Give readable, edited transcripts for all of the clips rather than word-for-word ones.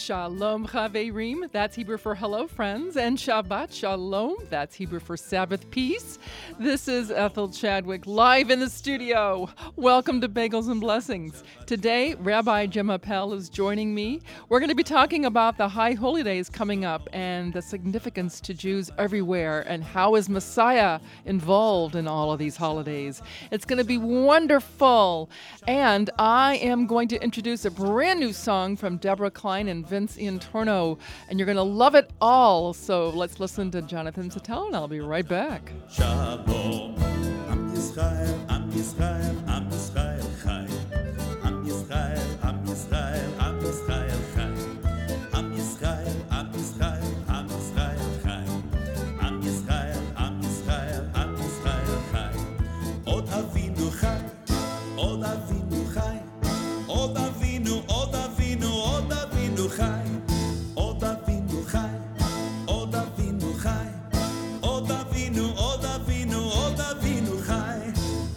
Shalom Chaverim, that's Hebrew for hello friends, and Shabbat Shalom, that's Hebrew for Sabbath peace. This is Ethel Chadwick live in the studio. Welcome to Bagels and Blessings. Today, Rabbi Jim Appel is joining me. We're going to be talking about the high holy days coming up and the significance to Jews everywhere and how is Messiah involved in all of these holidays. It's going to be wonderful. And I am going to introduce a brand new song from Deborah Klein and Vince Iantorno, and you're going to love it all. So let's listen to Jonathan Sattel, and I'll be right back. Shalom, Am Yisrael, Am Yisrael, Am Yisrael Chai. Am Yisrael, Am Yisrael, Am Yisrael Chai. Am Yisrael, Am Yisrael, Am Yisrael Chai. Am Yisrael, Am Yisrael, Am Yisrael Chai. Od Avinu Chai, Od Avinu Chai. Od Avinu, Od Avinu, Od Avinu Chai. Od Avinu Chai, Od Avinu Chai. Od Avinu, Od Avinu, Od Avinu Chai.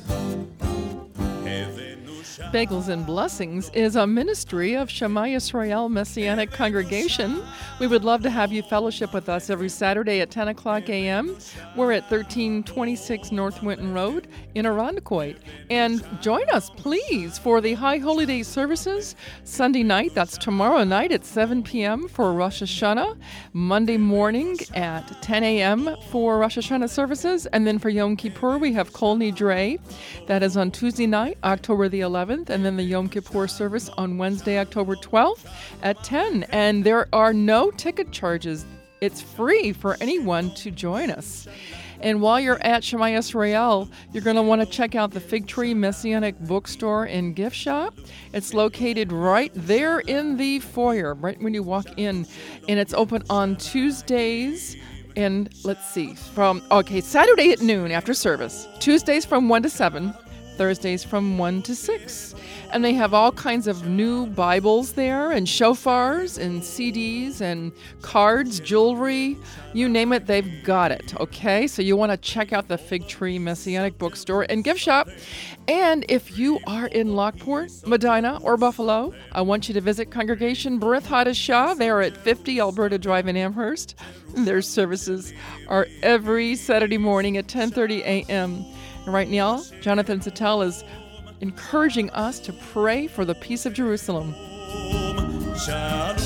Bagels and Blessings is a ministry of Shema Yisrael Messianic Congregation. We would love to have you fellowship with us every Saturday at 10 o'clock a.m. We're at 1326 North Winton Road in Irondequoit. And join us, please, for the High Holy Day services Sunday night. That's tomorrow night at 7 p.m. for Rosh Hashanah. Monday morning at 10 a.m. for Rosh Hashanah services. And then for Yom Kippur, we have Kol Nidre. That is on Tuesday night, October the 11th. And then the Yom Kippur service on Wednesday, October 12th at 10. And there are no ticket charges. It's free for anyone to join us. And while you're at Shema Yisrael, you're going to want to check out the Fig Tree Messianic Bookstore and Gift Shop. It's located right there in the foyer, right when you walk in. And it's open on Tuesdays and, Saturday at noon after service. Tuesdays from 1 to 7. Thursdays from 1 to 6. And they have all kinds of new Bibles there and shofars and CDs and cards, jewelry, you name it, they've got it, okay? So you want to check out the Fig Tree Messianic Bookstore and Gift Shop. And if you are in Lockport, Medina, or Buffalo, I want you to visit Congregation Berith Hadashah. They are at 50 Alberta Drive in Amherst. Their services are every Saturday morning at 10:30 a.m. And right now, Jonathan Sattel is encouraging us to pray for the peace of Jerusalem. Shalom,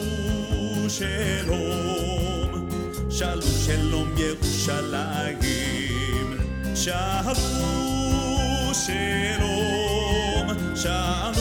shalom, shalom, shalom, Yerushalayim. Shalom, shalom, shalom,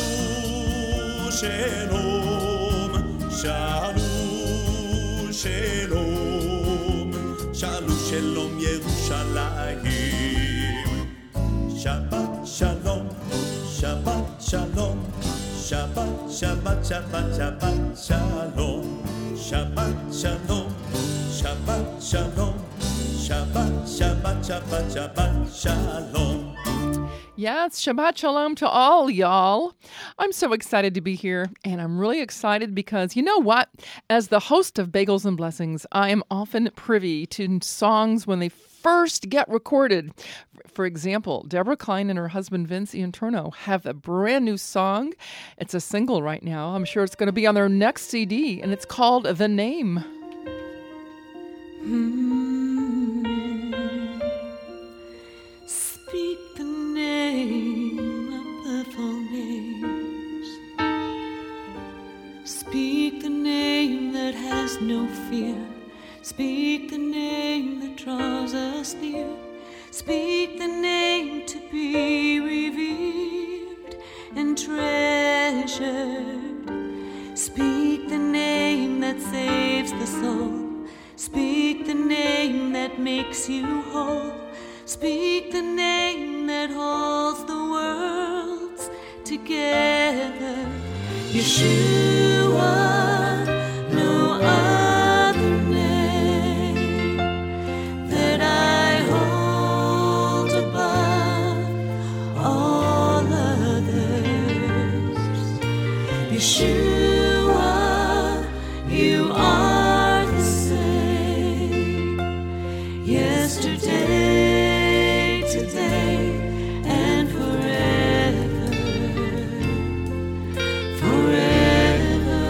shalom, shalom, shalom, shalom, shalom, Yerushalayim. Shabbat shalom, Shabbat shalom, Shabbat, Shabbat, Shabbat, Shabbat shalom, Shabbat shalom, Shabbat shalom, Shabbat, Shabbat, Shabbat, Shabbat shalom. Yes, Shabbat Shalom to all, y'all. I'm so excited to be here, and I'm really excited because, you know what? As the host of Bagels and Blessings, I am often privy to songs when they first get recorded. For example, Deborah Klein and her husband Vince Iantorno have a brand new song. It's a single right now. I'm sure it's going to be on their next CD, and it's called The Name. Speak the name above all names. Speak the name that has no fear. Speak the name that draws us near. Speak the name to be revered and treasured. Speak the name that saves the soul. Speak the name that makes you whole. Speak the name that holds the worlds together. Yeshua, no other name that I hold above all others. Yeshua, you are the same yesterday, today, and forever, forever.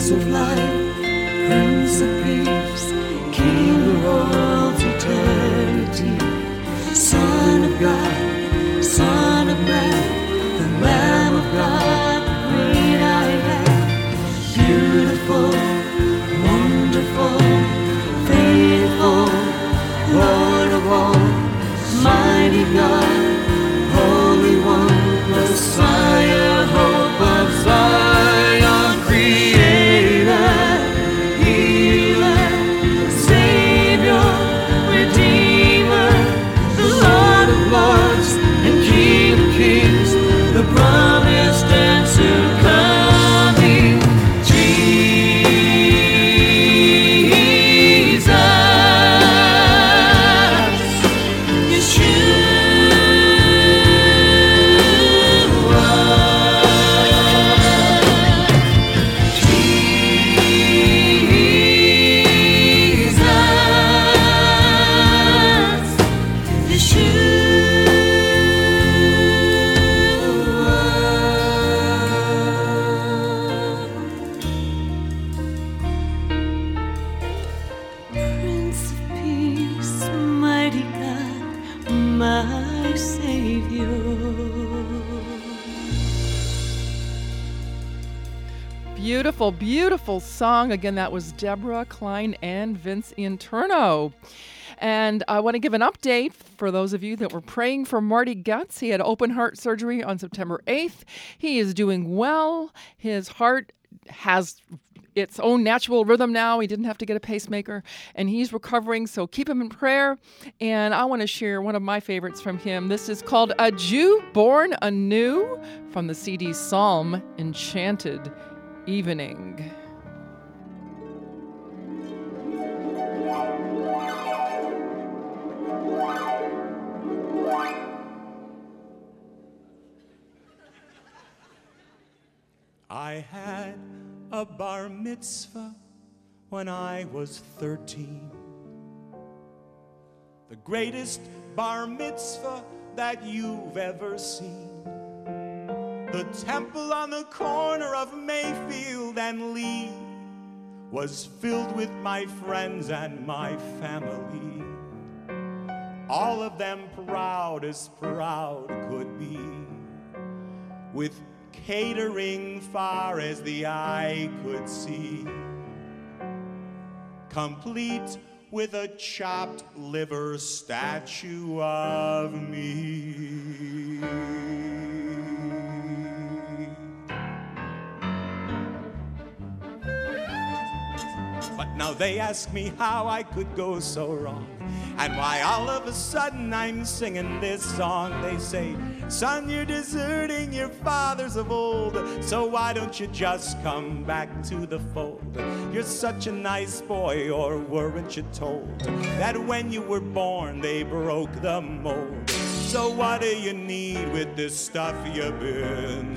Prince of Life, Prince of Peace, King of world's eternity, Son of God, Son of Man, the Lamb of God, the great I am, beautiful, wonderful, faithful, Lord of all, mighty God, Holy One, Messiah, hope of Zion, Creator, Healer, Savior, Redeemer, the Lord of Lords and King of Kings, the promised and soon coming Jesus, Yeshua. Prince of Peace, mighty God, my Savior. Beautiful, beautiful song. Again, that was Deborah Klein and Vince Interno. And I want to give an update for those of you that were praying for Marty Guts. He had open heart surgery on September 8th. He is doing well. His heart has its own natural rhythm now. He didn't have to get a pacemaker, and he's recovering, so keep him in prayer. And I want to share one of my favorites from him. This is called A Jew Born Anew from the CD Psalm Enchanted Evening. I had a bar mitzvah when I was 13. The greatest bar mitzvah that you've ever seen. The temple on the corner of Mayfield and Lee was filled with my friends and my family. All of them proud as proud could be, with catering far as the eye could see, complete with a chopped liver statue of me. But now they ask me how I could go so wrong, and why all of a sudden I'm singing this song. They say, son, you're deserting your fathers of old, so why don't you just come back to the fold? You're such a nice boy, or weren't you told that when you were born they broke the mold? So what do you need with this stuff you've been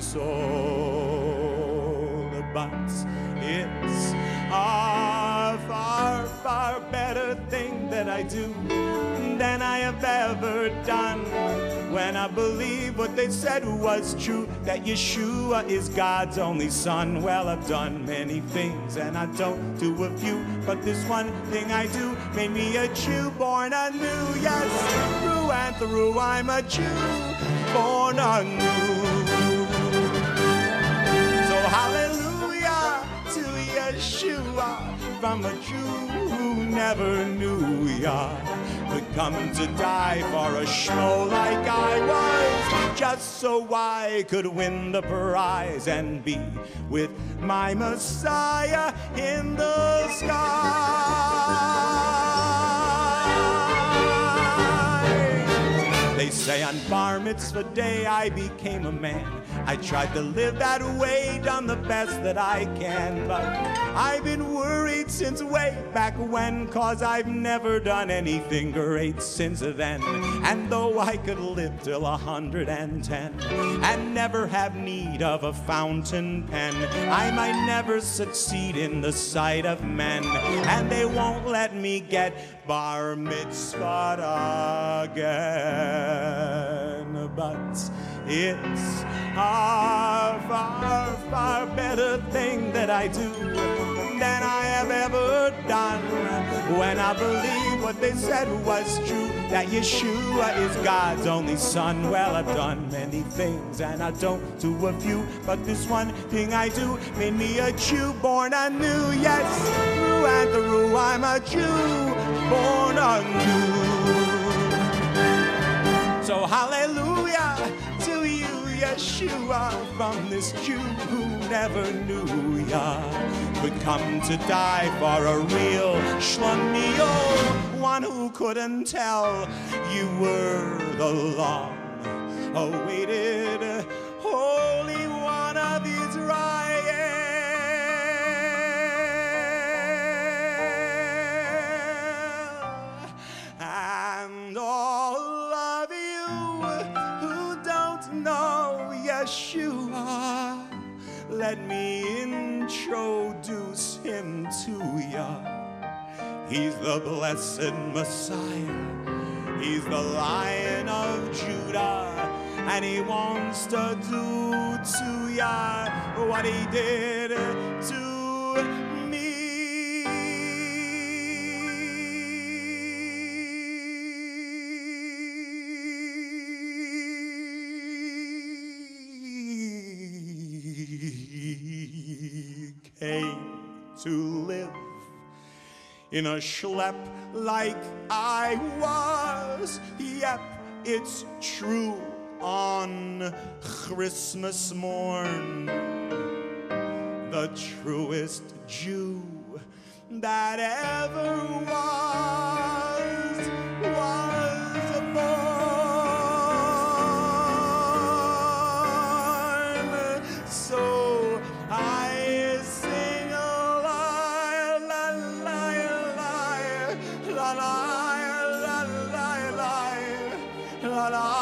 sold? But it's a far, far better thing that I do than I have ever done, when I believe what they said was true, that Yeshua is God's only son. Well, I've done many things and I don't do a few, but this one thing I do made me a Jew born anew. Yes, through and through I'm a Jew born anew. So hallelujah to Yeshua, from a Jew who never knew ya could come to die for a schmo like I was, just so I could win the prize and be with my Messiah in the sky. They say on Bar Mitzvah Day I became a man. I tried to live that way, done the best that I can, but I've been worried since way back when, 'cause I've never done anything great since then. And though I could live till 110 and never have need of a fountain pen, I might never succeed in the sight of men, and they won't let me get bar mitzvahed again. but it's a far, far better thing that I do than I have ever done. When I believe what they said was true, that Yeshua is God's only son. Well, I've done many things and I don't do a few, but this one thing I do made me a Jew born anew. Yes, through and through I'm a Jew born anew. So hallelujah to you, Yeshua, from this Jew who never knew ya could come to die for a real shlemiel, one who couldn't tell you were the long-awaited Holy One of Israel. And all of you who don't know Yeshua, let me introduce him to ya. He's the blessed Messiah. He's the Lion of Judah. And he wants to do to ya what he did to me. Came to live in a schlep like I was. Yep, it's true. On Christmas morn, the truest Jew that ever was born. So I sing a lie, la lie, lie, la lie, la lie, lie, la lie.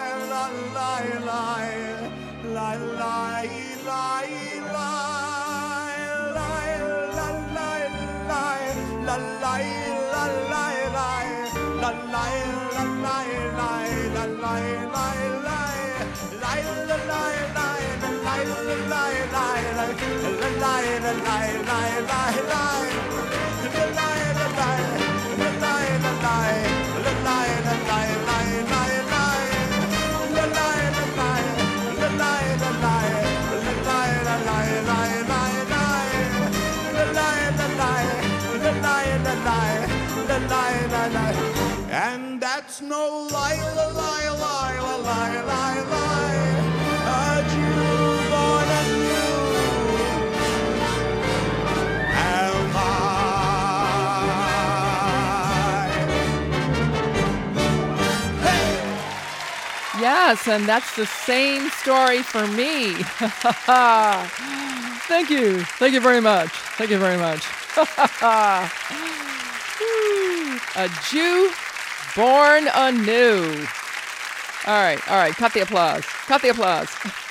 And that's no lie, lie, lie, lie, lie, lie, lie. A Jew born anew am I. Hey! Yes, and that's the same story for me. Thank you. Thank you very much. Thank you very much. A Jew born anew. All right. Cut the applause. Cut the applause.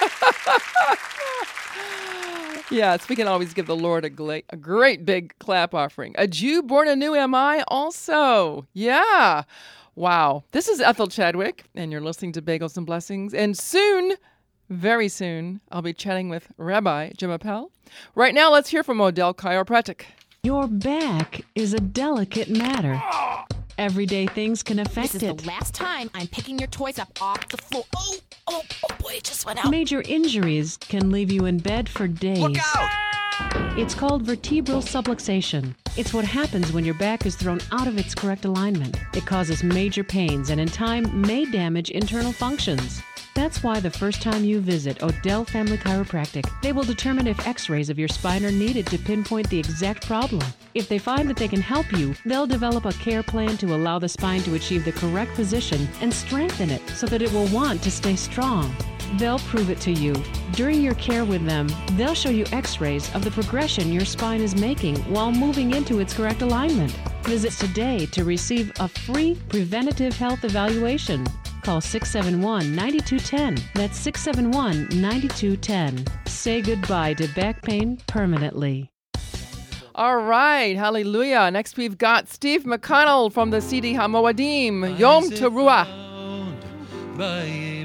Yes, we can always give the Lord a great big clap offering. A Jew born anew am I also. Yeah. Wow. This is Ethel Chadwick, and you're listening to Bagels and Blessings. And soon, very soon, I'll be chatting with Rabbi Jim Appel. Right now, let's hear from Odell Chiropractic. Your back is a delicate matter. Everyday things can affect it. This is the last time I'm picking your toys up off the floor. Oh boy, it just went out. Major injuries can leave you in bed for days. Look out! It's called vertebral subluxation. It's what happens when your back is thrown out of its correct alignment. It causes major pains and in time may damage internal functions. That's why the first time you visit Odell Family Chiropractic, they will determine if x-rays of your spine are needed to pinpoint the exact problem. If they find that they can help you, they'll develop a care plan to allow the spine to achieve the correct position and strengthen it so that it will want to stay strong. They'll prove it to you. During your care with them, they'll show you x-rays of the progression your spine is making while moving into its correct alignment. Visit today to receive a free preventative health evaluation. Call 671-9210. That's 671-9210. Say goodbye to back pain permanently. All right, hallelujah. Next we've got Steve McConnell from the CD HaMoadim, Yom Teruah. by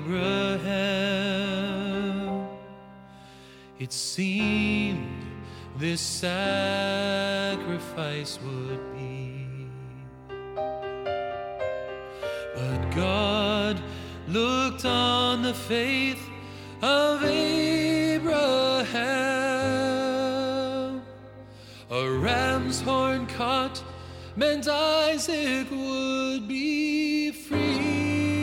Abraham. It seemed this sacrifice would be, but God looked on the faith of Abraham. A ram's horn caught meant Isaac would be free.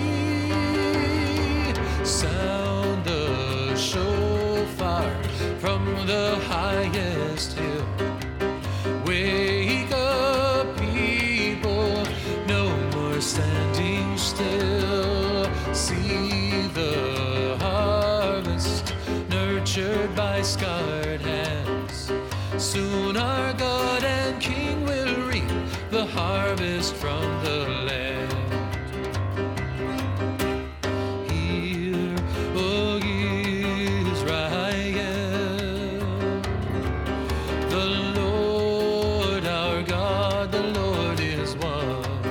Sound the shofar from the highest hill. Wake up, people, no more standing still. See the harvest nurtured by scarred hands. Soon our God and King will reap the harvest from the land. Hear, O Israel, the Lord our God, the Lord is one.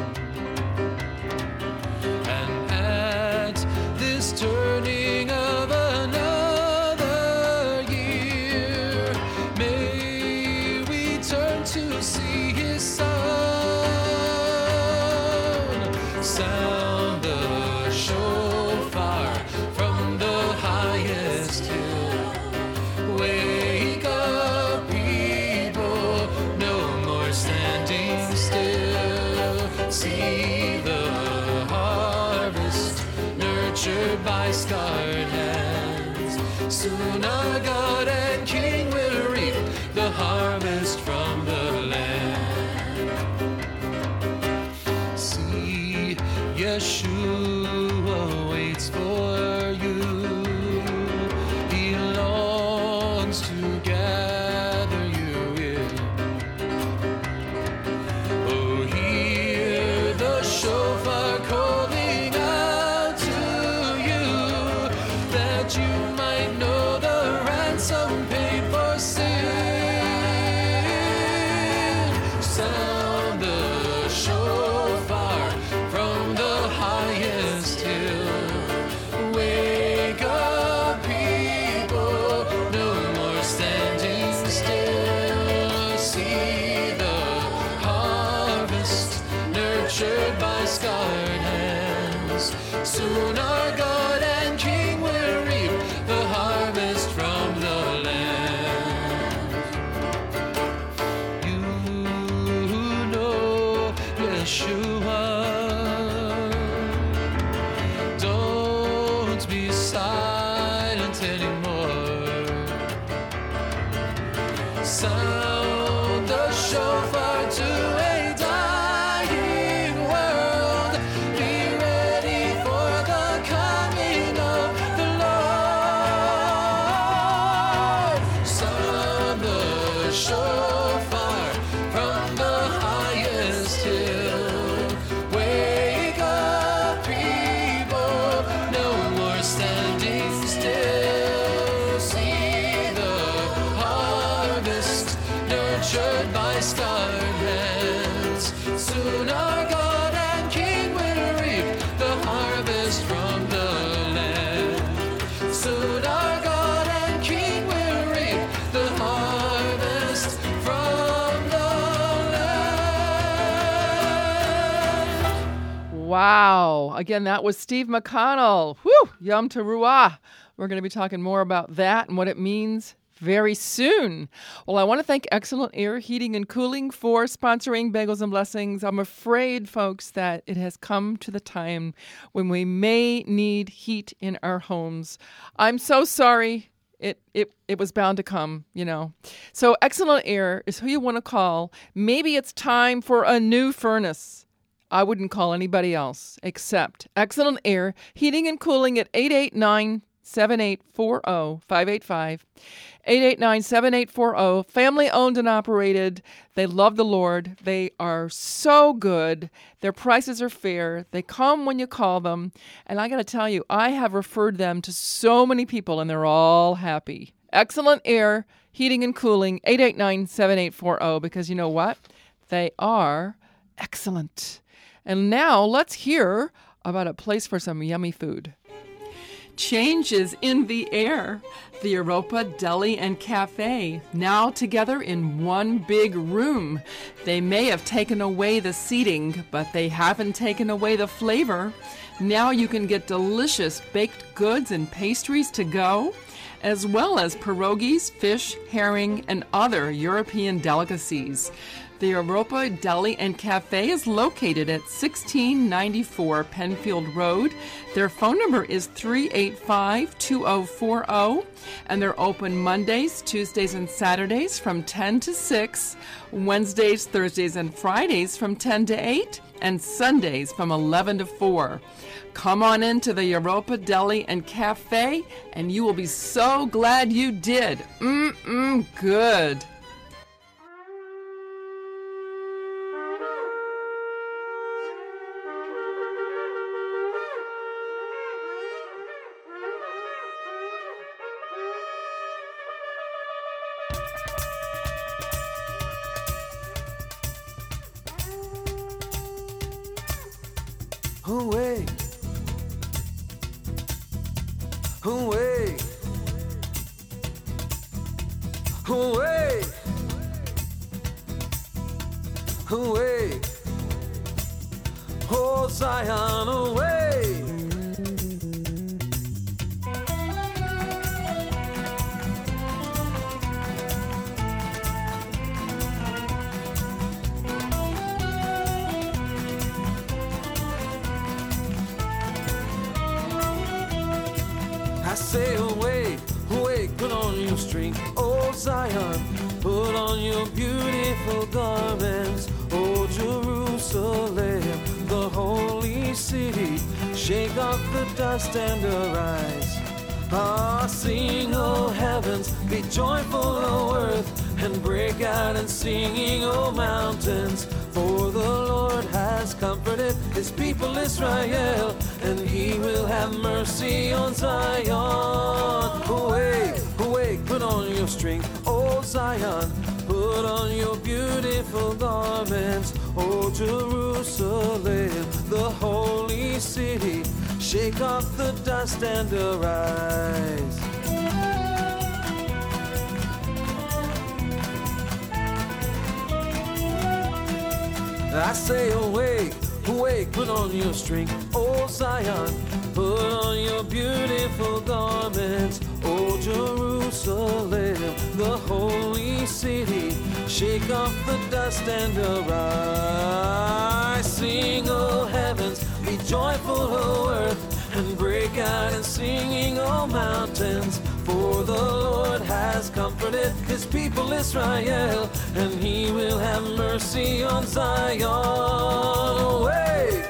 And at this turning of another year, may we turn to see His Son. Sound the shofar from the highest hill. Wake up, people, no more standing still. See the harvest nurtured by scarred hands. Soon our God and King will reap the harvest from the land. See, Yeshua waits for you. He longs to gather you in. Oh, hear the shofar calling out to you, that you might know the ransom paid for sin. Sound the shofar from the highest hill. Wake up, people, no more standing still. See the harvest nurtured by scarred hands. Soon our God and King will reap the harvest from the land. You know Yeshua. Don't be silent anymore. Sound the shofar to a dying world. Be ready for the coming of the Lord. Sound the shofar from the highest hill. Wake up, people, no more standing still. See the harvest nurtured by scarred hands. Soon our God and King will reap the harvest from the land. Soon our God and King will reap the harvest from the land. Wow. Again, that was Steve McConnell. Whew, Yom Teruah. We're going to be talking more about that and what it means very soon. Well, I want to thank Excellent Air Heating and Cooling for sponsoring Bagels and Blessings. I'm afraid, folks, that it has come to the time when we may need heat in our homes. I'm so sorry. It was bound to come, you know. So Excellent Air is who you want to call. Maybe it's time for a new furnace. I wouldn't call anybody else except Excellent Air Heating and Cooling at 889-7840-585. 889-7840. Family owned and operated. They love the Lord. They are so good. Their prices are fair. They come when you call them. And I got to tell you, I have referred them to so many people and they're all happy. Excellent Air Heating and Cooling, 889-7840, because you know what? They are excellent. And now let's hear about a place for some yummy food. Change is in the air. The Europa Deli and Cafe, now together in one big room. They may have taken away the seating, but they haven't taken away the flavor. Now you can get delicious baked goods and pastries to go, as well as pierogies, fish, herring, and other European delicacies. The Europa Deli and Cafe is located at 1694 Penfield Road. Their phone number is 385-2040, and they're open Mondays, Tuesdays, and Saturdays from 10 to 6, Wednesdays, Thursdays, and Fridays from 10 to 8, and Sundays from 11 to 4. Come on into the Europa Deli and Cafe, and you will be so glad you did. Good. Away, away, away, away, oh Zion, away. I say away, away, put on your strength, oh Zion, put on your beautiful garments, oh Jerusalem, the holy city, shake off the dust and arise. Ah, sing, oh heavens, be joyful, oh earth, and break out in singing, oh mountains, for the Lord has comforted his people Israel, and he will have mercy on Zion. Awake, awake, put on your strength, oh Zion, put on your beautiful garments, oh Jerusalem, the holy city, shake off the dust and arise. I say awake, awake, put on your strength, oh Zion, put on your beautiful garments, oh Jerusalem, the holy city, shake off the dust and arise. Sing, oh heavens, be joyful, oh earth, and break out in singing, oh mountains, for the Lord has comforted his people Israel, and he will have mercy on Zion. Awake,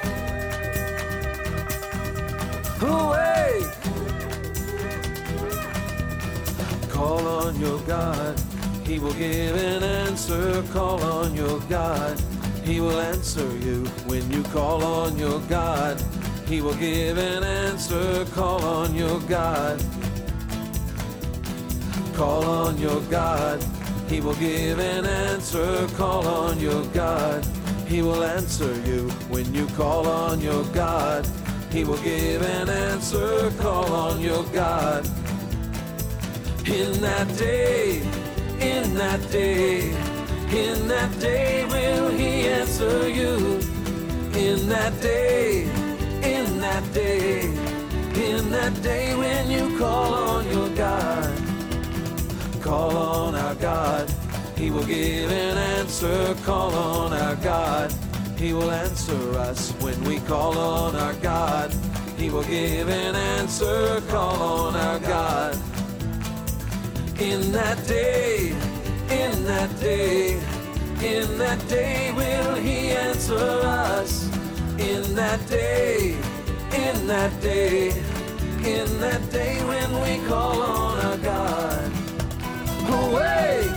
awake, call on your God, he will give an answer. Call on your God, he will answer you. When you call on your God, he will give an answer. Call on your God, call on your God, he will give an answer. Call on your God, he will answer you. When you call on your God, he will give an answer. Call on your God. In that day, in that day, in that day will he answer you. In that day, in that day, in that day when you call on your God. Call on our God, he will give an answer. Call on our God, he will answer us. When we call on our God, he will give an answer. Call on our God. In that day, in that day, in that day will he answer us. In that day, in that day, in that day when we call on our God. Awake,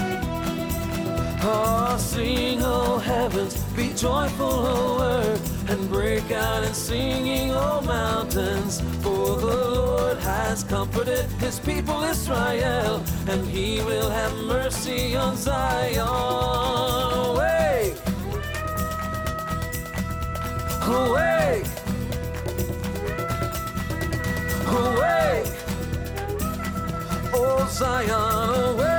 oh, sing, oh heavens, be joyful, oh earth, and break out in singing, O mountains, for the Lord has comforted his people Israel, and he will have mercy on Zion. Away! Away! Away! Oh Zion, away!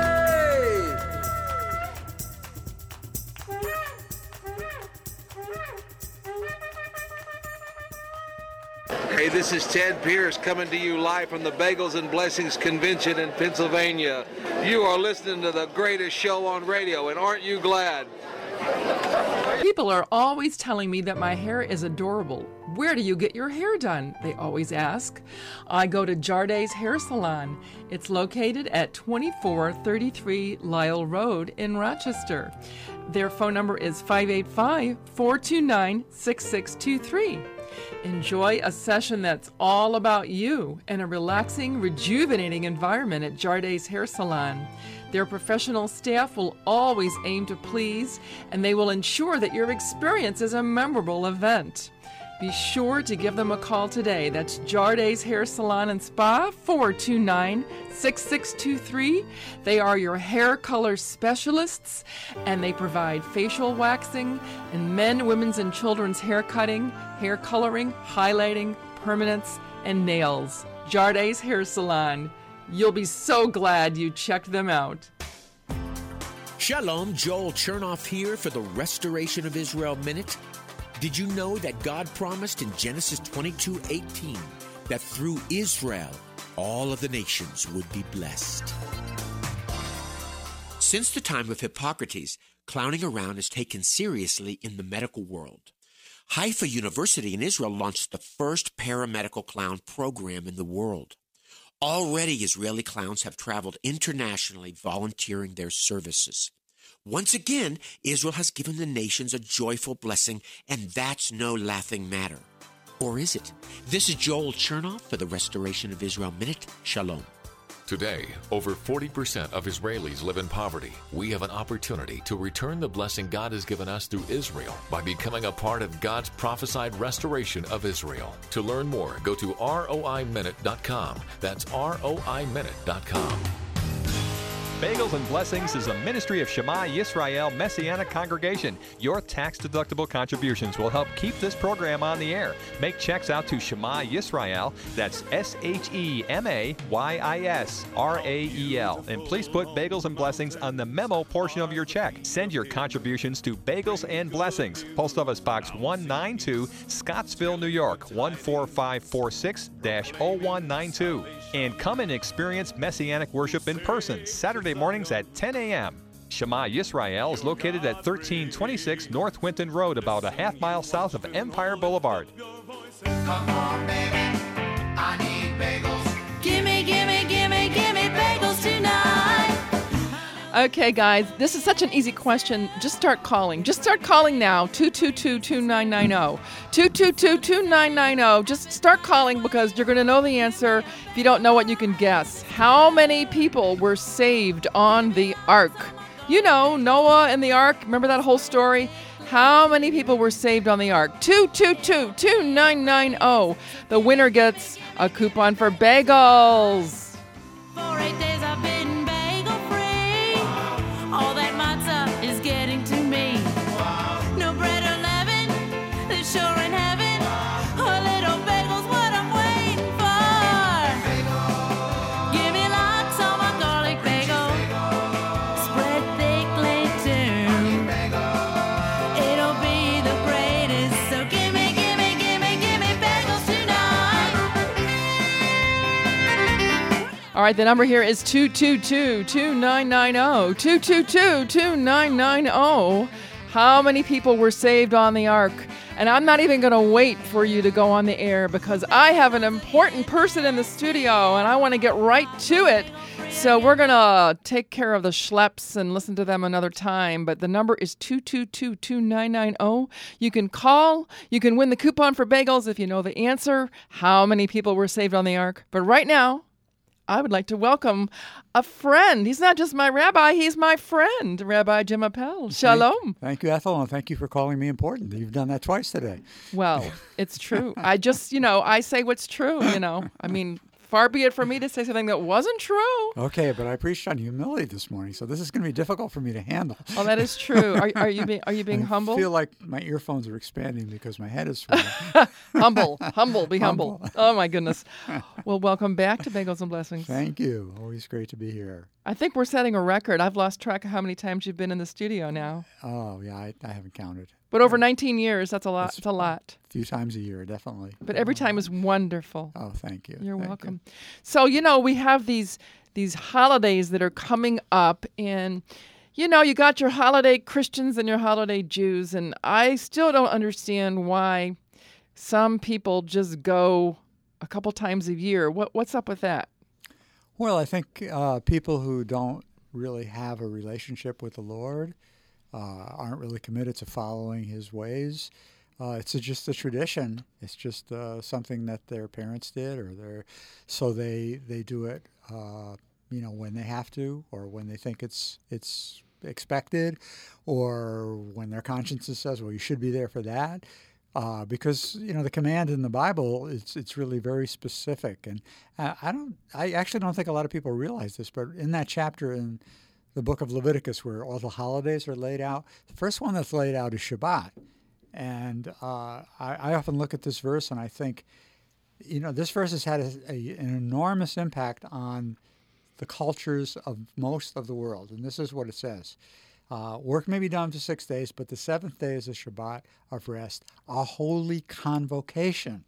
Hey, this is Ted Pierce coming to you live from the Bagels and Blessings Convention in Pennsylvania. You are listening to the greatest show on radio, and aren't you glad? People are always telling me that my hair is adorable. Where do you get your hair done? They always ask. I go to Jarday's Hair Salon. It's located at 2433 Lyle Road in Rochester. Their phone number is 585-429-6623. Enjoy a session that's all about you in a relaxing, rejuvenating environment at Jarday's Hair Salon. Their professional staff will always aim to please, and they will ensure that your experience is a memorable event. Be sure to give them a call today. That's Jarday's Hair Salon and Spa, 429-6623. They are your hair color specialists, and they provide facial waxing and men, women's, and children's hair cutting, hair coloring, highlighting, permanents, and nails. Jarday's Hair Salon. You'll be so glad you checked them out. Shalom, Joel Chernoff here for the Restoration of Israel Minute. Did you know that God promised in Genesis 22:18 that through Israel all of the nations would be blessed? Since the time of Hippocrates, clowning around is taken seriously in the medical world. Haifa University in Israel launched the first paramedical clown program in the world. Already Israeli clowns have traveled internationally volunteering their services. Once again, Israel has given the nations a joyful blessing, and that's no laughing matter. Or is it? This is Joel Chernoff for the Restoration of Israel Minute. Shalom. Today, over 40% of Israelis live in poverty. We have an opportunity to return the blessing God has given us through Israel by becoming a part of God's prophesied restoration of Israel. To learn more, go to roiminute.com. That's roiminute.com. Bagels and Blessings is a ministry of Shema Yisrael Messianic Congregation. Your tax-deductible contributions will help keep this program on the air. Make checks out to Shema Yisrael, that's SHEMAYISRAEL. And please put Bagels and Blessings on the memo portion of your check. Send your contributions to Bagels and Blessings, Post Office Box 192, Scottsville, New York, 14546-0192. And come and experience Messianic worship in person, Saturday mornings at 10 a.m. Shema Yisrael is located at 1326 North Winton Road, about a half mile south of Empire Boulevard. Come on, baby, I need bagels. Gimme, gimme, gimme, gimme bagels tonight. Okay, guys, this is such an easy question. Just start calling. Just start calling now, 222-2990. 222-2990. Just start calling because you're going to know the answer. If you don't know it, you can guess. How many people were saved on the ark? You know, Noah and the ark. Remember that whole story? How many people were saved on the ark? 222-2990. The winner gets a coupon for bagels. For 8 days I've been bagel-free. All that matzah is getting to me. No bread or leaven, they're sure in heaven. A little bagel's what I'm waiting for. Give me lots of my garlic bagel. Spread thickly too. It'll be the greatest, so gimme, gimme, gimme, gimme bagels tonight. All right, the number here is 222-2990. 222-2990. How many people were saved on the ark? And I'm not even going to wait for you to go on the air because I have an important person in the studio and I want to get right to it. So we're going to take care of the schleps and listen to them another time. But the number is 222-2990. You can call. You can win the coupon for bagels if you know the answer. How many people were saved on the ark? But right now, I would like to welcome a friend. He's not just my rabbi, he's my friend, Rabbi Jim Appel. Shalom. Thank you, Ethel, and thank you for calling me important. You've done that twice today. Well, it's true. I just, I say what's true, I mean, far be it from me to say something that wasn't true. Okay, but I preached on humility this morning, so this is going to be difficult for me to handle. Oh, that is true. Are you being humble? I feel like my earphones are expanding because my head is swelling. Humble, be humble. Oh, my goodness. Well, welcome back to Bagels and Blessings. Thank you. Always great to be here. I think we're setting a record. I've lost track of how many times you've been in the studio now. Oh, yeah, I haven't counted. But over 19 years, that's a lot. It's a lot. A few times a year, definitely. But every time is wonderful. Oh, thank you. You're welcome. So, we have these holidays that are coming up, and, you got your holiday Christians and your holiday Jews, and I still don't understand why some people just go a couple times a year. What's up with that? Well, I think people who don't really have a relationship with the Lord aren't really committed to following His ways. It's just a tradition. It's just something that their parents did, so they do it, when they have to, or when they think it's expected, or when their conscience says, well, you should be there for that. Because the command in the Bible it's really very specific, and I actually don't think a lot of people realize this, but in that chapter in the book of Leviticus where all the holidays are laid out, the first one that's laid out is Shabbat, and I often look at this verse and I think, this verse has had an enormous impact on the cultures of most of the world, and this is what it says. Work may be done for 6 days, but the seventh day is a Shabbat of rest, a holy convocation.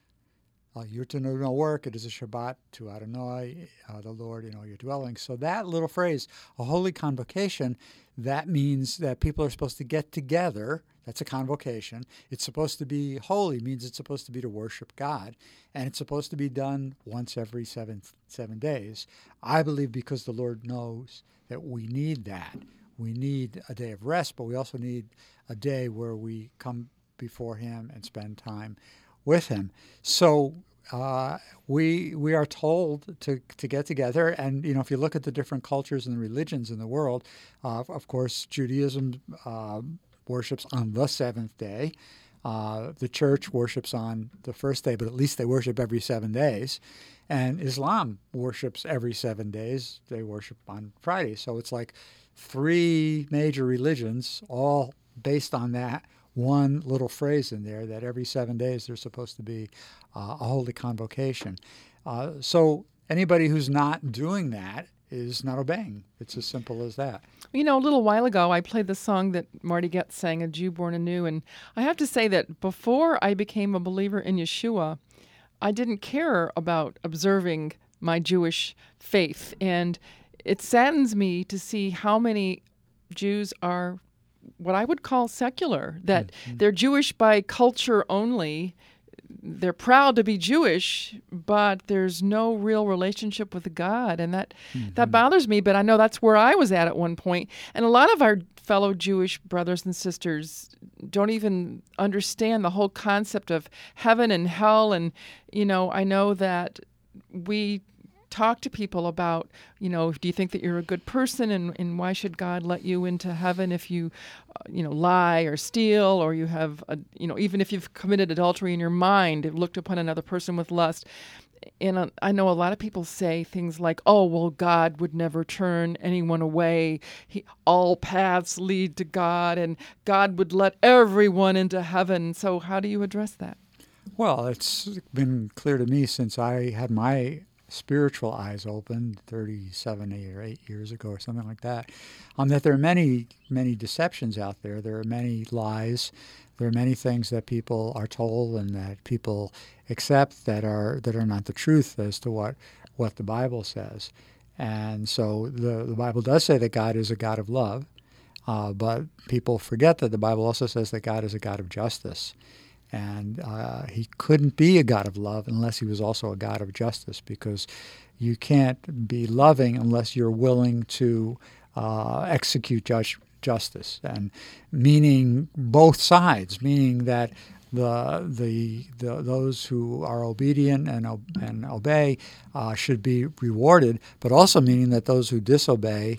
You're to do no work. It is a Shabbat to Adonai, the Lord, your dwelling. So that little phrase, a holy convocation, that means that people are supposed to get together. That's a convocation. It's supposed to be holy, means it's supposed to be to worship God. And it's supposed to be done once every seven days. I believe because the Lord knows that we need that. We need a day of rest, but we also need a day where we come before Him and spend time with Him. So we are told to get together, and if you look at the different cultures and religions in the world, of course Judaism worships on the seventh day. The church worships on the first day, but at least they worship every 7 days. And Islam worships every 7 days. They worship on Friday. So it's like 3 major religions, all based on that one little phrase in there, that every 7 days there's supposed to be a holy convocation. So anybody who's not doing that is not obeying. It's as simple as that. A little while ago, I played the song that Marty Goetz sang, A Jew Born Anew, and I have to say that before I became a believer in Yeshua, I didn't care about observing my Jewish faith, and it saddens me to see how many Jews are what I would call secular, that they're Jewish by culture only. They're proud to be Jewish, but there's no real relationship with God, and that bothers me, but I know that's where I was at one point. And a lot of our fellow Jewish brothers and sisters don't even understand the whole concept of heaven and hell, and, I know that we talk to people about, do you think that you're a good person, and why should God let you into heaven if you, lie or steal, or you have, even if you've committed adultery in your mind, looked upon another person with lust. And I know a lot of people say things like, oh, well, God would never turn anyone away. All paths lead to God, and God would let everyone into heaven. So how do you address that? Well, it's been clear to me since I had my spiritual eyes opened 37 or 8 years ago or something like that, that there are many, many deceptions out there. There are many lies. There are many things that people are told and that people accept that are not the truth as to what the Bible says. And so the Bible does say that God is a God of love, but people forget that the Bible also says that God is a God of justice. And He couldn't be a God of love unless He was also a God of justice, because you can't be loving unless you're willing to execute justice, and meaning both sides, meaning that those who are obedient and obey should be rewarded, but also meaning that those who disobey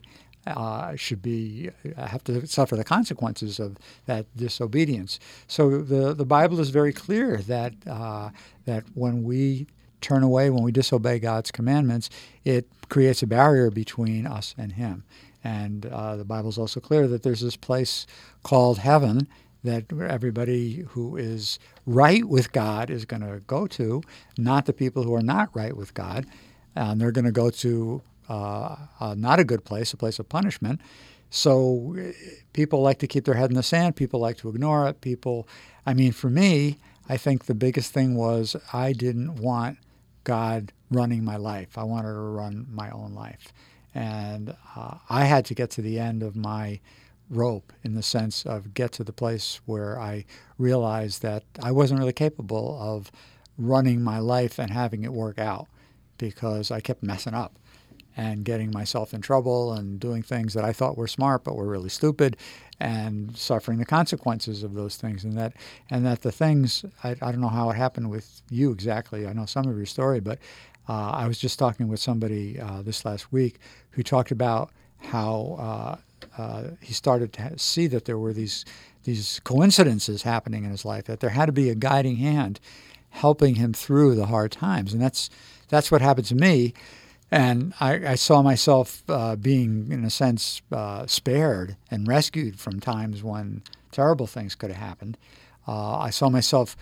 have to suffer the consequences of that disobedience. So the Bible is very clear that when we turn away, when we disobey God's commandments, it creates a barrier between us and Him. And the Bible is also clear that there's this place called heaven that everybody who is right with God is going to go to, not the people who are not right with God. And they're going to go to not a good place, a place of punishment. So people like to keep their head in the sand. People like to ignore it. For me, I think the biggest thing was I didn't want God running my life. I wanted to run my own life. And I had to get to the end of my rope, in the sense of get to the place where I realized that I wasn't really capable of running my life and having it work out, because I kept messing up and getting myself in trouble and doing things that I thought were smart but were really stupid, and suffering the consequences of those things. And that the things, I don't know how it happened with you exactly. I know some of your story, but I was just talking with somebody this last week who talked about how he started to see that there were these coincidences happening in his life, that there had to be a guiding hand helping him through the hard times. And that's what happened to me. And I saw myself being, in a sense, spared and rescued from times when terrible things could have happened. I saw myself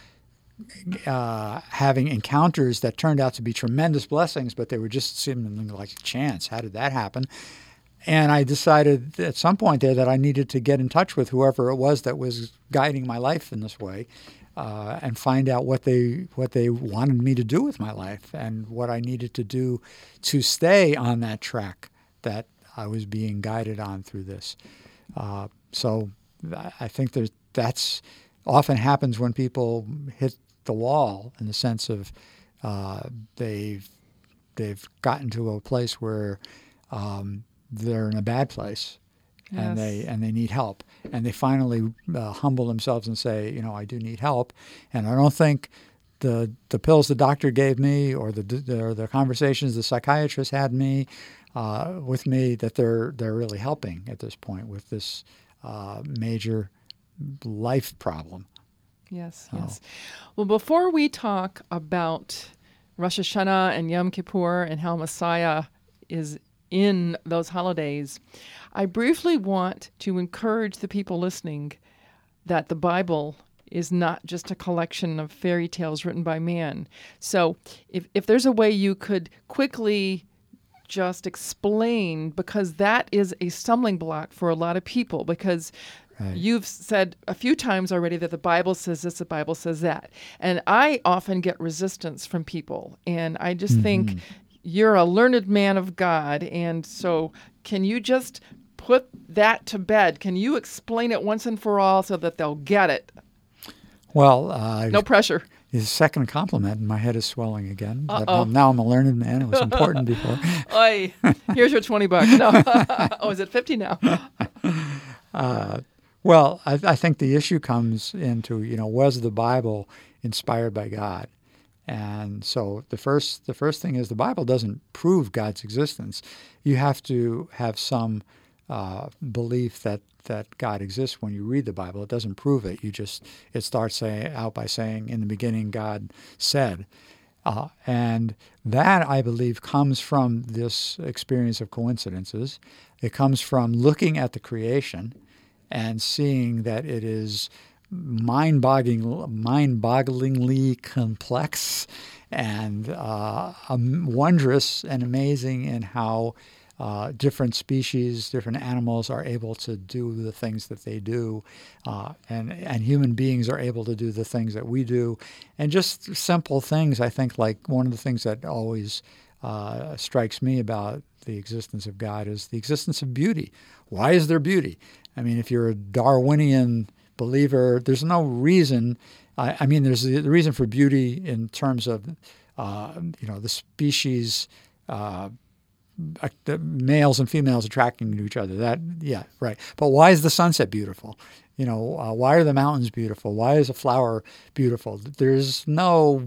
having encounters that turned out to be tremendous blessings, but they were just seemingly like chance. How did that happen? And I decided at some point there that I needed to get in touch with whoever it was that was guiding my life in this way, and find out what they wanted me to do with my life and what I needed to do to stay on that track that I was being guided on through this. So I think that's often happens when people hit the wall, in the sense of they've gotten to a place where they're in a bad place, and they need help, and they finally humble themselves and say, I do need help, and I don't think the pills the doctor gave me or the conversations the psychiatrist had with me that they're really helping at this point with this major life problem. Yes. Well, before we talk about Rosh Hashanah and Yom Kippur and how Messiah is in those holidays, I briefly want to encourage the people listening that the Bible is not just a collection of fairy tales written by man. So if there's a way you could quickly just explain, because that is a stumbling block for a lot of people, because you've said a few times already that the Bible says this, the Bible says that. And I often get resistance from people. And I just think you're a learned man of God. And so can you just put that to bed? Can you explain it once and for all so that they'll get it? Well, no pressure. His second compliment, and my head is swelling again. But now I'm a learned man. It was important before. Oy, here's your $20. No. Oh, is it 50 now? Well, I think the issue comes into, was the Bible inspired by God? And so the first thing is the Bible doesn't prove God's existence. You have to have some belief that God exists when you read the Bible. It doesn't prove it. It starts out by saying, in the beginning God said. And that, I believe, comes from this experience of coincidences. It comes from looking at the creation and seeing that it is mind-bogglingly complex and wondrous and amazing in how different species, different animals are able to do the things that they do, and human beings are able to do the things that we do. And just simple things, I think, like one of the things that always strikes me about the existence of God is the existence of beauty. Why is there beauty? I mean, if you're a Darwinian believer, there's no reason. There's the reason for beauty in terms of, the species the males and females attracting to each other. Right. But why is the sunset beautiful? Why are the mountains beautiful? Why is a flower beautiful? There's no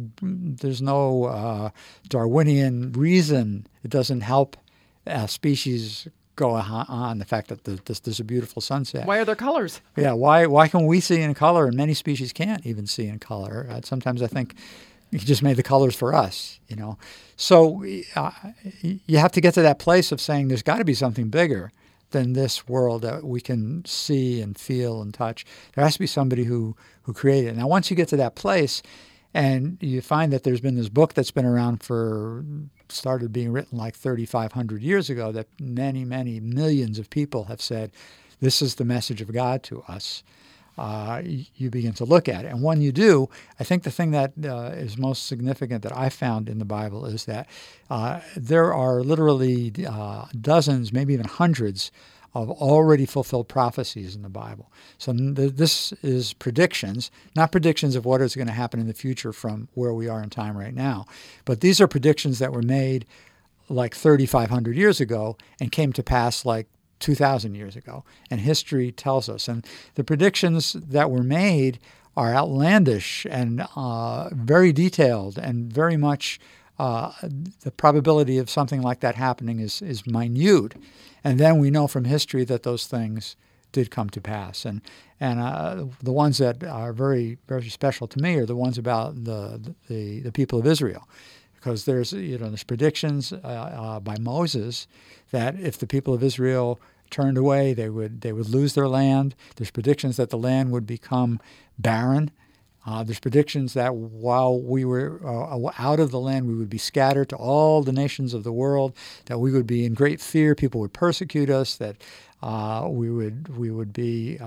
Darwinian reason. It doesn't help a species go on the fact that there's a beautiful sunset. Why are there colors? Yeah. Why can we see in color and many species can't even see in color? Sometimes I think he just made the colors for us. So you have to get to that place of saying there's got to be something bigger than this world that we can see and feel and touch. There has to be somebody who created it. Now, once you get to that place and you find that there's been this book that's been around started being written like 3,500 years ago, that many, many millions of people have said, this is the message of God to us. You begin to look at it. And when you do, I think the thing that is most significant that I found in the Bible is that there are literally dozens, maybe even hundreds of already fulfilled prophecies in the Bible. So this is predictions, not predictions of what is going to happen in the future from where we are in time right now, but these are predictions that were made like 3,500 years ago and came to pass like 2,000 years ago. And history tells us. And the predictions that were made are outlandish and very detailed, and very much the probability of something like that happening is minute. And then we know from history that those things did come to pass. And the ones that are very, very special to me are the ones about the people of Israel. Because there's predictions by Moses that if the people of Israel turned away, they would lose their land. There's predictions that the land would become barren. There's predictions that while we were out of the land, we would be scattered to all the nations of the world, that we would be in great fear, people would persecute us, that we would be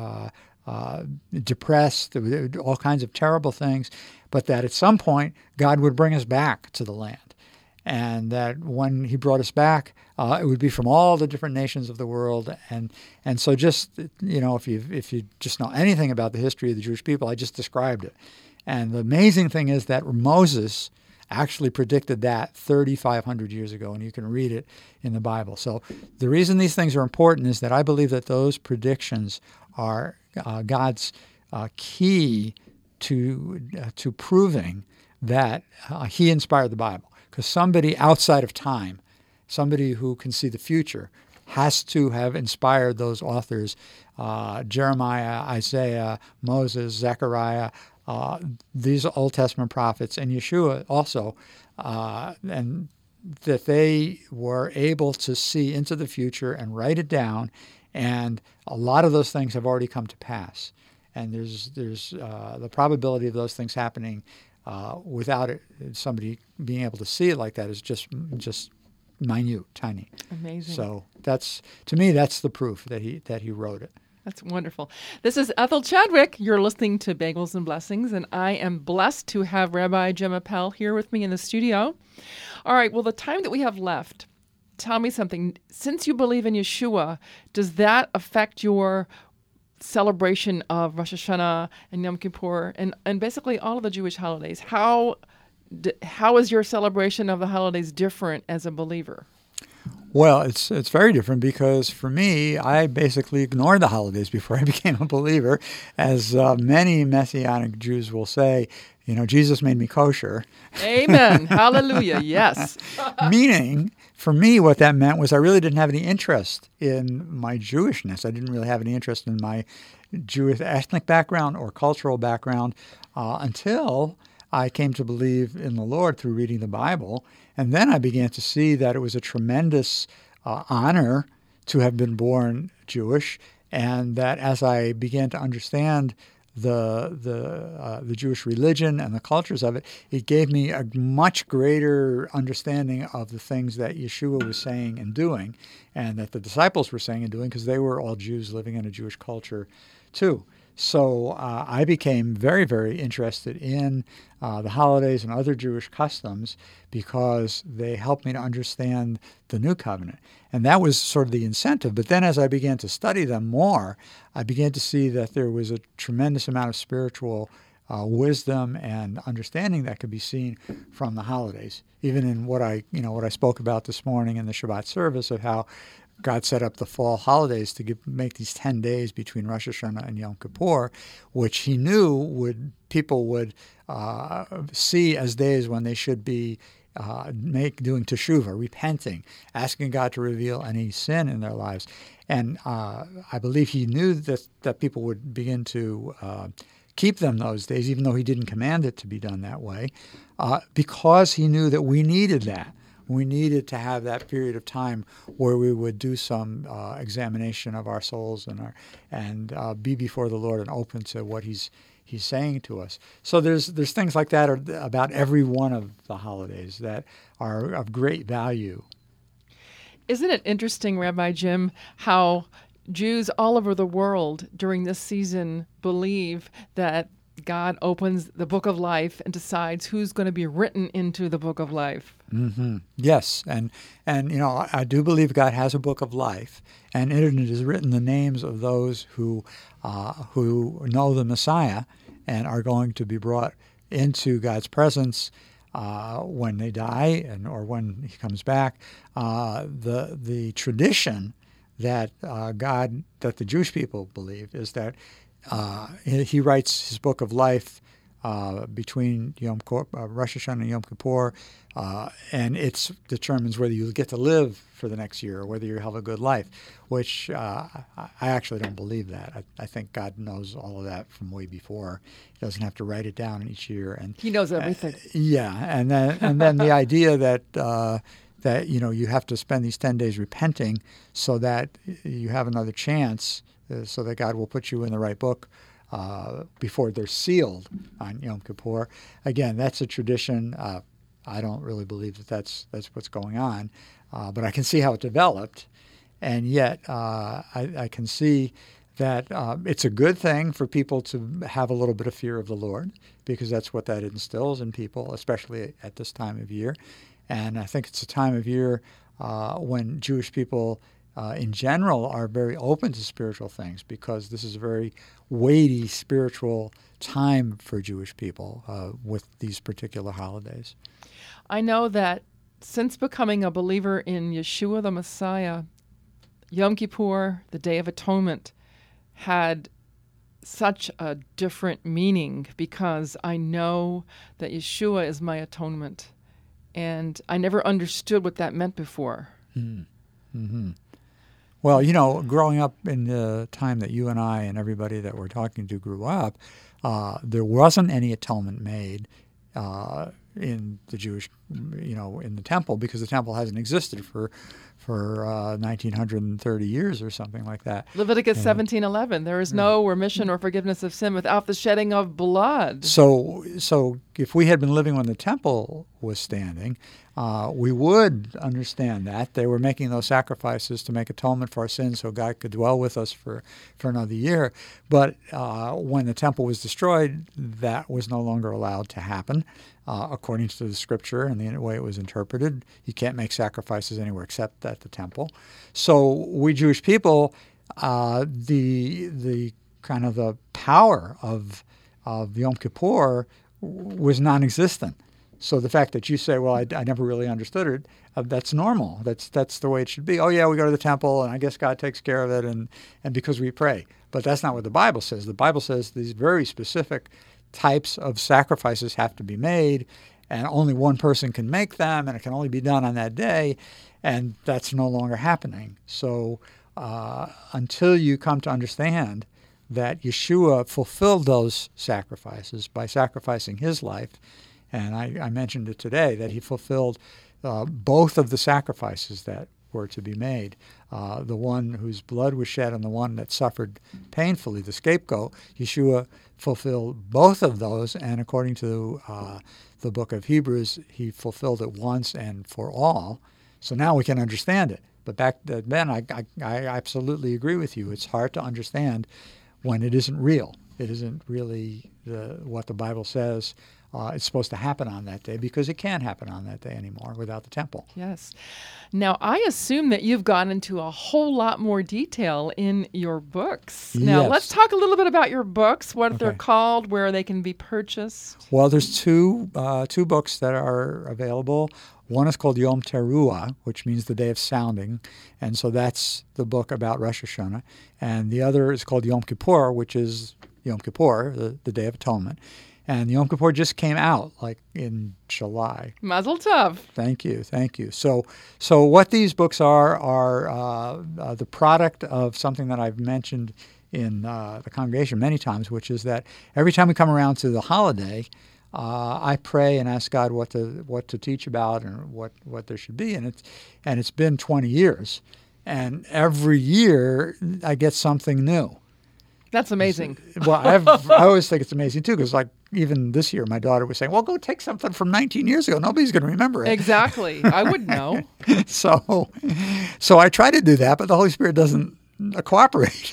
depressed, all kinds of terrible things, but that at some point God would bring us back to the land. And that when he brought us back, it would be from all the different nations of the world. And so just, if you just know anything about the history of the Jewish people, I just described it. And the amazing thing is that Moses actually predicted that 3,500 years ago, and you can read it in the Bible. So the reason these things are important is that I believe that those predictions are God's key to proving that he inspired the Bible. Because somebody outside of time, somebody who can see the future, has to have inspired those authors, Jeremiah, Isaiah, Moses, Zechariah, these Old Testament prophets, and Yeshua also, and that they were able to see into the future and write it down, and a lot of those things have already come to pass. And there's the probability of those things happening without somebody being able to see it like that is just minute, tiny. Amazing. So to me, that's the proof that he wrote it. That's wonderful. This is Ethel Chadwick. You're listening to Bagels and Blessings, and I am blessed to have Rabbi Jim Appel here with me in the studio. All right, well, the time that we have left, tell me something. Since you believe in Yeshua, does that affect your celebration of Rosh Hashanah and Yom Kippur and basically all of the Jewish holidays? How is your celebration of the holidays different as a believer? Well, it's very different because for me, I basically ignored the holidays before I became a believer. As many Messianic Jews will say, Jesus made me kosher. Amen. Hallelujah. Yes. Meaning, for me, what that meant was I really didn't have any interest in my Jewishness. I didn't really have any interest in my Jewish ethnic background or cultural background until I came to believe in the Lord through reading the Bible. And then I began to see that it was a tremendous honor to have been born Jewish, and that as I began to understand the Jewish religion and the cultures of it, it gave me a much greater understanding of the things that Yeshua was saying and doing, and that the disciples were saying and doing, because they were all Jews living in a Jewish culture too. So I became very, very interested in the holidays and other Jewish customs because they helped me to understand the New Covenant. And that was sort of the incentive. But then as I began to study them more, I began to see that there was a tremendous amount of spiritual wisdom and understanding that could be seen from the holidays. Even in what I spoke about this morning in the Shabbat service of how God set up the fall holidays to make these 10 days between Rosh Hashanah and Yom Kippur, which he knew people would see as days when they should be doing teshuvah, repenting, asking God to reveal any sin in their lives. And I believe he knew that people would begin to keep them those days, even though he didn't command it to be done that way, because he knew that we needed that. We needed to have that period of time where we would do some examination of our souls and be before the Lord and open to what He's saying to us. So there's things like that about every one of the holidays that are of great value. Isn't it interesting, Rabbi Jim, how Jews all over the world during this season believe that God opens the book of life and decides who's going to be written into the book of life? Mm-hmm. Yes, and I do believe God has a book of life, and in it is written the names of those who know the Messiah and are going to be brought into God's presence when they die or when He comes back. The tradition that the Jewish people believe is that He writes His book of life between Rosh Hashanah and Yom Kippur, and it determines whether you get to live for the next year or whether you have a good life, which I actually don't believe that. I think God knows all of that from way before. He doesn't have to write it down each year. And He knows everything. And then the idea that you have to spend these 10 days repenting so that you have another chance, so that God will put you in the right book before they're sealed on Yom Kippur. Again, that's a tradition. I don't really believe that's what's going on, but I can see how it developed, and yet I can see that it's a good thing for people to have a little bit of fear of the Lord, because that's what that instills in people, especially at this time of year. And I think it's a time of year when Jewish people in general are very open to spiritual things, because this is a very weighty spiritual time for Jewish people with these particular holidays. I know that since becoming a believer in Yeshua the Messiah, Yom Kippur, the Day of Atonement, had such a different meaning, because I know that Yeshua is my atonement, and I never understood what that meant before. Mm-hmm. Well, growing up in the time that you and I and everybody that we're talking to grew up, there wasn't any atonement made in the Jewish, in the temple, because the temple hasn't existed for 1930 years or something like that. Leviticus 17:11. There is no remission or forgiveness of sin without the shedding of blood. So if we had been living when the temple was standing, we would understand that they were making those sacrifices to make atonement for our sins, so God could dwell with us for another year. But when the temple was destroyed, that was no longer allowed to happen. According to the scripture and the way it was interpreted, you can't make sacrifices anywhere except at the temple. So we Jewish people, the kind of the power of Yom Kippur was non-existent. So the fact that you say, well, I never really understood it, that's normal. That's the way it should be. Oh, yeah, we go to the temple, and I guess God takes care of it, and because we pray. But that's not what the Bible says. The Bible says these very specific types of sacrifices have to be made, and only one person can make them, and it can only be done on that day, and that's no longer happening. So until you come to understand that Yeshua fulfilled those sacrifices by sacrificing his life, and I mentioned it today, that he fulfilled both of the sacrifices that were to be made. The one whose blood was shed and the one that suffered painfully, the scapegoat, Yeshua fulfilled both of those, and according to the book of Hebrews, he fulfilled it once and for all. So now we can understand it. But back then, I absolutely agree with you. It's hard to understand when it isn't real. It isn't really what the Bible says it's supposed to happen on that day, because it can't happen on that day anymore without the temple. Yes. Now, I assume that you've gone into a whole lot more detail in your books. Now, Yes. let's talk a little bit about your books, what they're Okay. called, where they can be purchased. Well, there's two books that are available. One is called Yom Teruah, which means the day of sounding, and so that's the book about Rosh Hashanah. And the other is called Yom Kippur, which is Yom Kippur, the Day of Atonement. And Yom Kippur just came out like in July. Mazel tov. Thank you. So what these books are the product of something that I've mentioned in the congregation many times, which is that every time we come around to the holiday, I pray and ask God what to teach about and what there should be, and it's been 20 years, and every year I get something new. That's amazing. Well, I always think it's amazing too, because like even this year, my daughter was saying, "Well, go take something from 19 years ago. Nobody's going to remember it." Exactly. I would know. So I try to do that, but the Holy Spirit doesn't cooperate.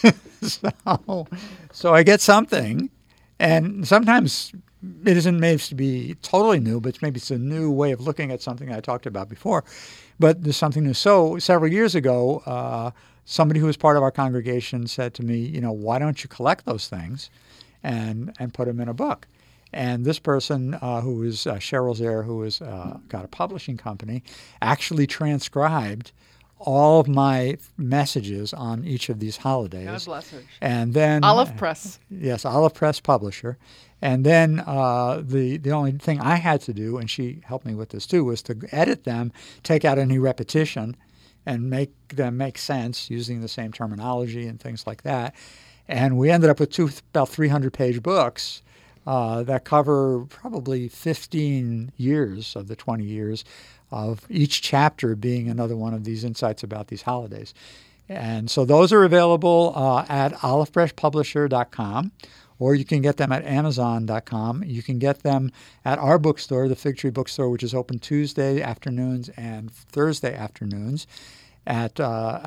So I get something, and sometimes it isn't made to be totally new, but maybe it's a new way of looking at something I talked about before. But there's something new. So several years ago, somebody who was part of our congregation said to me, why don't you collect those things and put them in a book? And this person, who is Cheryl Zare, who has got a publishing company, actually transcribed all of my messages on each of these holidays. God bless her. And then Olive Press. Yes, Olive Press publisher. And then the only thing I had to do, and she helped me with this too, was to edit them, take out any repetition, and make them make sense using the same terminology and things like that. And we ended up with about 300-page books that cover probably 15 years of the 20 years of each chapter being another one of these insights about these holidays. And so those are available at olivepresspublisher.com, or you can get them at amazon.com. You can get them at our bookstore, the Fig Tree Bookstore, which is open Tuesday afternoons and Thursday afternoons at the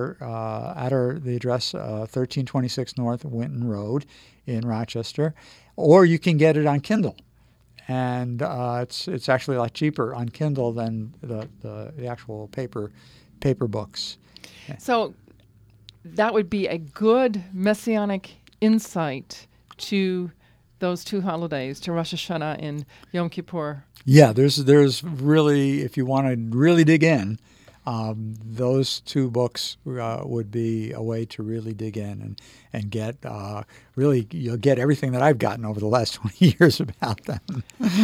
address 1326 North Winton Road in Rochester, or you can get it on Kindle. And it's actually a lot cheaper on Kindle than the actual paper books. So that would be a good messianic insight to those two holidays, to Rosh Hashanah and Yom Kippur. Yeah, there's really, if you want to really dig in, those two books would be a way to really dig in and get really, you'll get everything that I've gotten over the last 20 years about them.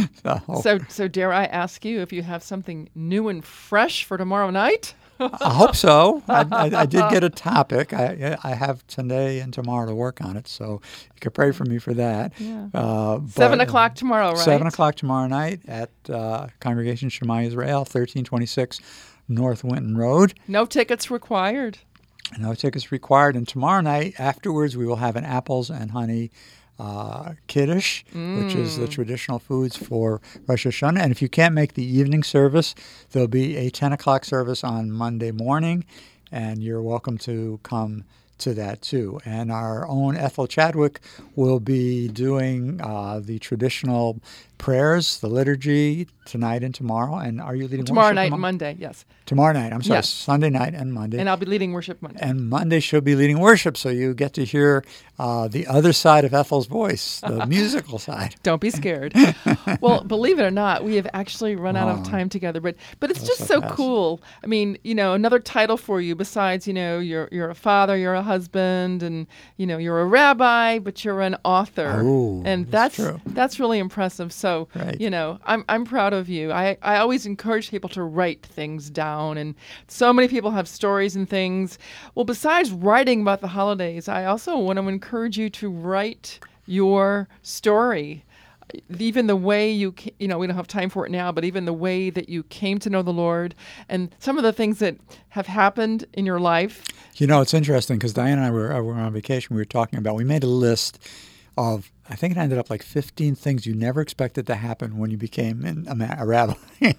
So dare I ask you if you have something new and fresh for tomorrow night? I hope so. I did get a topic. I have today and tomorrow to work on it, so you can pray for me for that. Yeah. 7 o'clock tomorrow, right? 7 o'clock tomorrow night at Congregation Shema Israel, 1326 North Winton Road. No tickets required. No tickets required. And tomorrow night, afterwards, we will have an apples and honey kiddush, which is the traditional foods for Rosh Hashanah. And if you can't make the evening service, there'll be a 10 o'clock service on Monday morning, and you're welcome to come to that too. And our own Ethel Chadwick will be doing the traditional prayers, the liturgy, tonight and tomorrow. And are you leading tomorrow worship? Tomorrow night and Monday, yes. Tomorrow night, I'm sorry, yes. Sunday night and Monday. And I'll be leading worship Monday. And Monday she'll be leading worship, so you get to hear the other side of Ethel's voice, the musical side. Don't be scared. Well, believe it or not, we have actually run out of time together, but it's just so cool. I mean, another title for you besides, you're a father, you're a husband, and you're a rabbi, but you're an author. Ooh, and that's really impressive. So, right. I'm proud of you. I always encourage people to write things down, and so many people have stories and things. Well, besides writing about the holidays, I also want to encourage you to write your story. Even the way we don't have time for it now, but even the way that you came to know the Lord and some of the things that have happened in your life. It's interesting because Diane and I were on vacation. We were talking about, we made a list of, I think it ended up like 15 things you never expected to happen when you became a rabbi.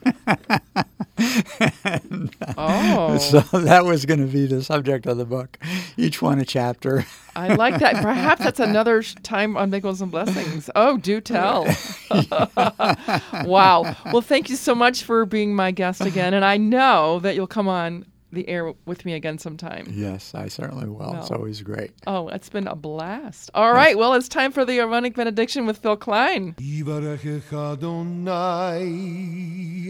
So that was going to be the subject of the book, each one a chapter. I like that. Perhaps that's another time on Bagels and Blessings. Oh, do tell. Wow. Well, thank you so much for being my guest again. And I know that you'll come on the air with me again sometime. Yes, I certainly will. It's always great. Oh, it's been a blast. All right. Well, it's time for the Aaronic Benediction with Phil Klein. Yivarechech Adonai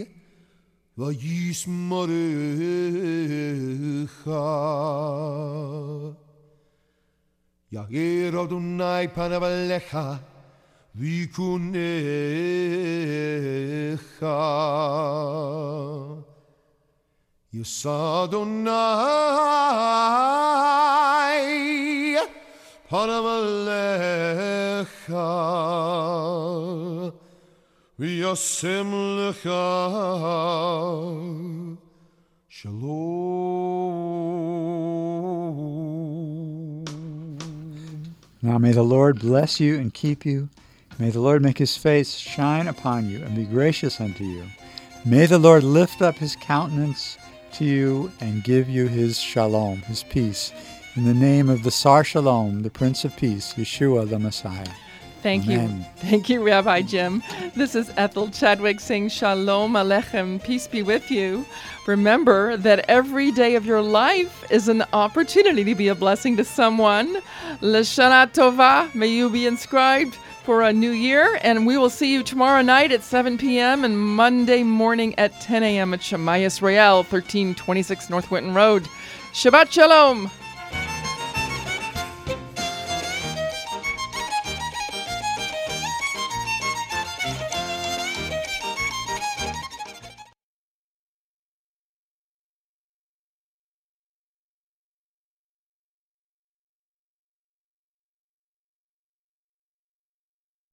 v'yismorecha Yagir Adonai panav alecha v'yikunecha Yis Adonai panav alecha v'yasem lecha shalom. Now may the Lord bless you and keep you. May the Lord make his face shine upon you and be gracious unto you. May the Lord lift up his countenance to you and give you his shalom, his peace. In the name of the Sar Shalom, the Prince of Peace, Yeshua the Messiah. Thank Amen. you. Thank you, Rabbi Jim. This is Ethel Chadwick saying Shalom Aleichem, peace be with you. Remember that every day of your life is an opportunity to be a blessing to someone. L'Shana Tova, may you be inscribed for a new year, and we will see you tomorrow night at 7 p.m. and Monday morning at 10 a.m. at Shema Yisrael, 1326 North Winton Road. Shabbat Shalom.